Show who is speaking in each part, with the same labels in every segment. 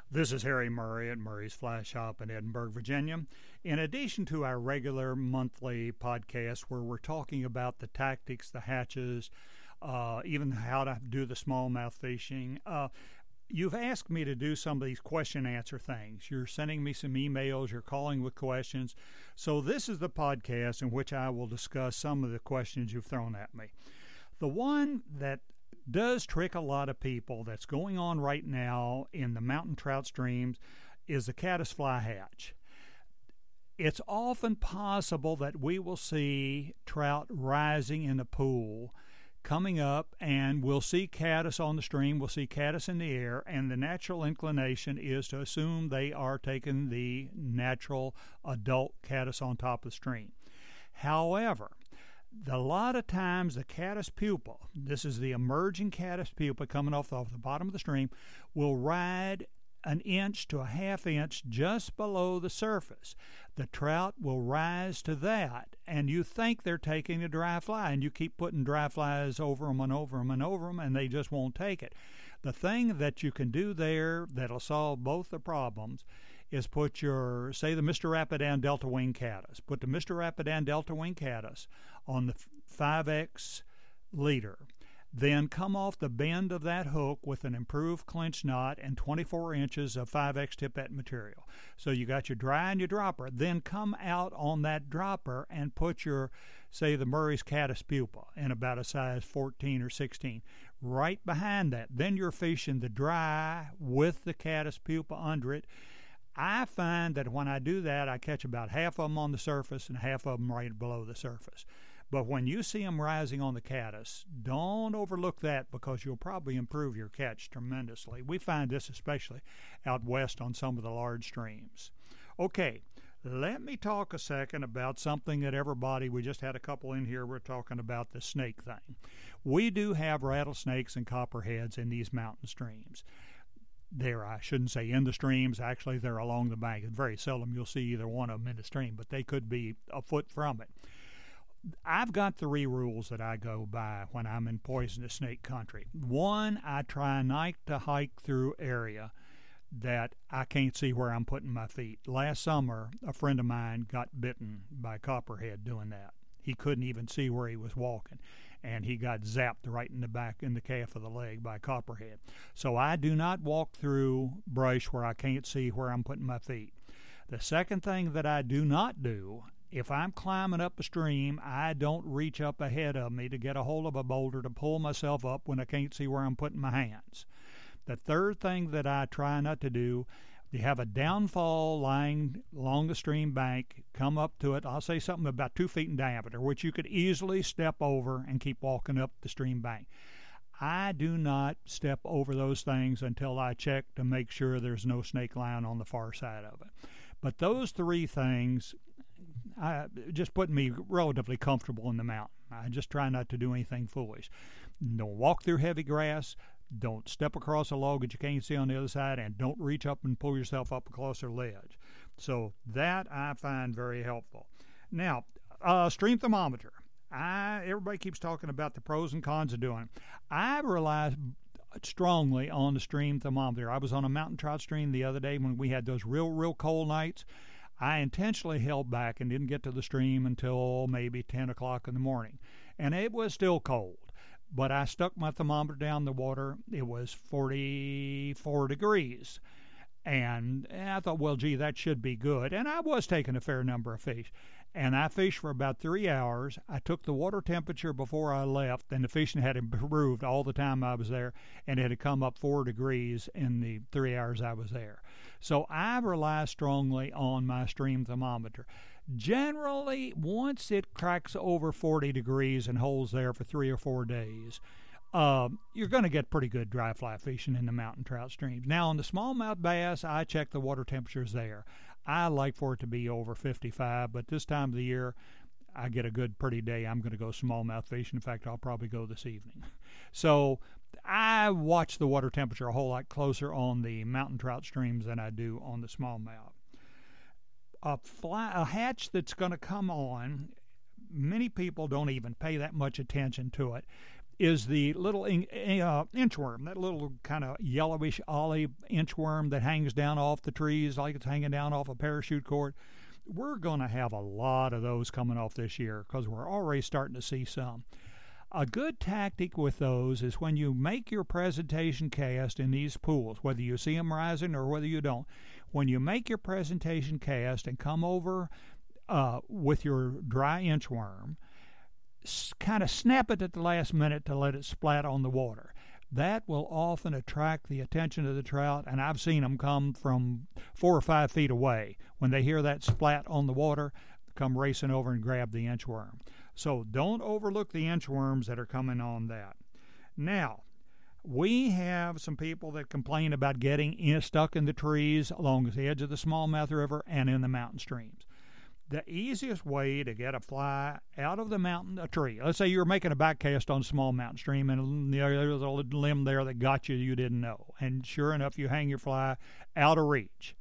Speaker 1: This is Harry Murray at Murray's Fly Shop in Edinburgh, Virginia. In addition to our regular monthly podcast where we're talking about the tactics, the hatches, even how to do the smallmouth fishing, you've asked me to do some of these question-answer things. You're sending me some emails, you're calling with questions. So this is the podcast in which I will discuss some of the questions you've thrown at me. The one that does trick a lot of people that's going on right now in the mountain trout streams is the caddisfly hatch. It's often possible that we will see trout rising in the pool coming up, and we'll see caddis on the stream, we'll see caddis in the air, and the natural inclination is to assume they are taking the natural adult caddis on top of the stream. However, a lot of times the caddis pupa, this is the emerging caddis pupa coming off the bottom of the stream, will ride an inch to a half inch just below the surface. The trout will rise to that, and you think they're taking a dry fly, and you keep putting dry flies over them and over them and over them, and they just won't take it. The thing that you can do there that'll solve both the problems is put your, say, the Mr. Rapidan Delta Wing Caddis. Put the Mr. Rapidan Delta Wing Caddis on the 5X leader. Then come off the bend of that hook with an improved clinch knot and 24 inches of 5X tippet material. So you got your dry and your dropper. Then come out on that dropper and put your, say, the Murray's Caddis pupa in about a size 14 or 16. Right behind that. Then you're fishing the dry with the caddis pupa under it. I find that when I do that, I catch about half of them on the surface and half of them right below the surface. But when you see them rising on the caddis, don't overlook that because you'll probably improve your catch tremendously. We find this especially out west on some of the large streams. Okay, let me talk a second about something that everybody, we just had a couple in here, we're talking about the snake thing. We do have rattlesnakes and copperheads in these mountain streams. I shouldn't say in the streams, actually they're along the bank. It's very seldom you'll see either one of them in the stream, but they could be a foot from it. I've got 3 rules that I go by when I'm in poisonous snake country. One, I try not to hike through area that I can't see where I'm putting my feet. Last summer, a friend of mine got bitten by a copperhead doing that. He couldn't even see where he was walking, and he got zapped right in the back, in the calf of the leg by a copperhead. So I do not walk through brush where I can't see where I'm putting my feet. The second thing that I do not do, if I'm climbing up a stream, I don't reach up ahead of me to get a hold of a boulder to pull myself up when I can't see where I'm putting my hands. The third thing that I try not to do, you have a downfall lying along the stream bank, come up to it, I'll say something about 2 feet in diameter, which you could easily step over and keep walking up the stream bank. I do not step over those things until I check to make sure there's no snake lying on the far side of it. But those 3 things just put me relatively comfortable in the mountain. I just try not to do anything foolish. Don't walk through heavy grass. Don't step across a log that you can't see on the other side, and don't reach up and pull yourself up across a ledge. So that I find very helpful. Now, stream thermometer. Everybody keeps talking about the pros and cons of doing it. I rely strongly on the stream thermometer. I was on a mountain trout stream the other day when we had those real cold nights. I intentionally held back and didn't get to the stream until maybe 10 o'clock in the morning. And it was still cold. But I stuck my thermometer down the water. It was 44 degrees. And I thought, well, gee, that should be good. And I was taking a fair number of fish. And I fished for about 3 hours. I took the water temperature before I left, and the fishing had improved all the time I was there, and it had come up 4 degrees in the 3 hours I was there. So I rely strongly on my stream thermometer. Generally, once it cracks over 40 degrees and holds there for 3 or 4 days, you're going to get pretty good dry fly fishing in the mountain trout streams. Now, on the smallmouth bass, I check the water temperatures there. I like for it to be over 55, but this time of the year, I get a good, pretty day. I'm going to go smallmouth fishing. In fact, I'll probably go this evening. So I watch the water temperature a whole lot closer on the mountain trout streams than I do on the smallmouth. A hatch that's going to come on, many people don't even pay that much attention to it. is the little inchworm, that little kind of yellowish olive inchworm that hangs down off the trees like it's hanging down off a parachute cord. We're going to have a lot of those coming off this year because we're already starting to see some. A good tactic with those is when you make your presentation cast in these pools, whether you see them rising or whether you don't, when you make your presentation cast and come over with your dry inchworm, kind of snap it at the last minute to let it splat on the water. That will often attract the attention of the trout, and I've seen them come from 4 or 5 feet away. When they hear that splat on the water, come racing over and grab the inchworm. So don't overlook the inchworms that are coming on that. Now, we have some people that complain about getting stuck in the trees along the edge of the smallmouth river and in the mountain streams. The easiest way to get a fly out of a tree, let's say you're making a back cast on a small mountain stream and there's a limb there that got you didn't know, and sure enough you hang your fly out of reach.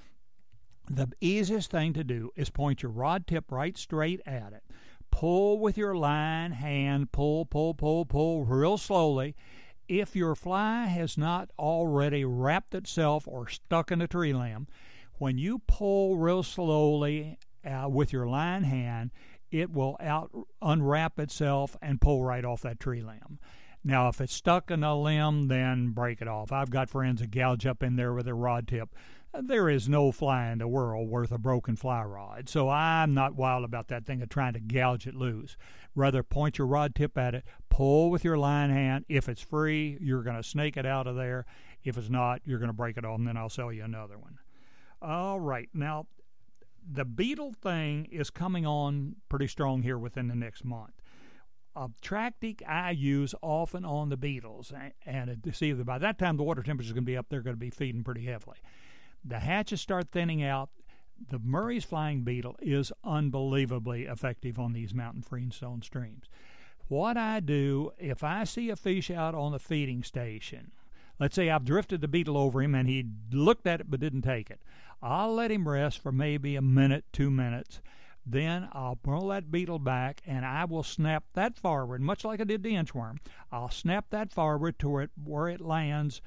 Speaker 1: The easiest thing to do is point your rod tip right straight at it. Pull with your line hand, pull real slowly. If your fly has not already wrapped itself or stuck in a tree limb, when you pull real slowly with your line hand, it will unwrap itself and pull right off that tree limb. Now, if it's stuck in a limb, then break it off. I've got friends that gouge up in there with a rod tip. There is no fly in the world worth a broken fly rod, so I'm not wild about that thing of trying to gouge it loose. Rather, point your rod tip at it, pull with your line hand. If it's free, you're going to snake it out of there. If it's not, you're going to break it off, and then I'll sell you another one. All right, now, the beetle thing is coming on pretty strong here within the next month. A tactic I use often on the beetles, and to see that by that time the water temperature is going to be up, they're going to be feeding pretty heavily. The hatches start thinning out. The Murray's flying beetle is unbelievably effective on these mountain freestone streams. What I do, if I see a fish out on the feeding station, let's say I've drifted the beetle over him and he looked at it but didn't take it, I'll let him rest for maybe a minute, 2 minutes. Then I'll pull that beetle back and I will snap that forward, much like I did the inchworm. I'll snap that forward to where it lands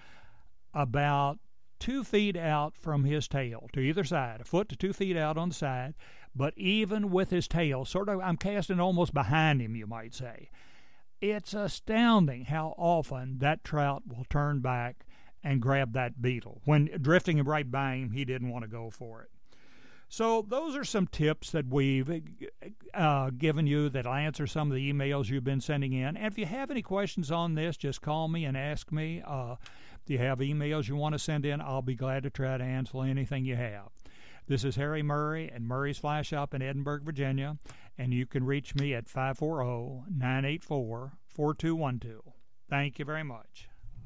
Speaker 1: about 2 feet out from his tail to either side, a foot to 2 feet out on the side. But even with his tail, sort of, I'm casting almost behind him, you might say. It's astounding how often that trout will turn back and grab that beetle. When drifting right by him, he didn't want to go for it. So those are some tips that we've given you that'll answer some of the emails you've been sending in. And if you have any questions on this, just call me and ask me. If you have emails you want to send in, I'll be glad to try to answer anything you have. This is Harry Murray at Murray's Fly Shop in Edinburgh, Virginia, and you can reach me at 540-984-4212. Thank you very much.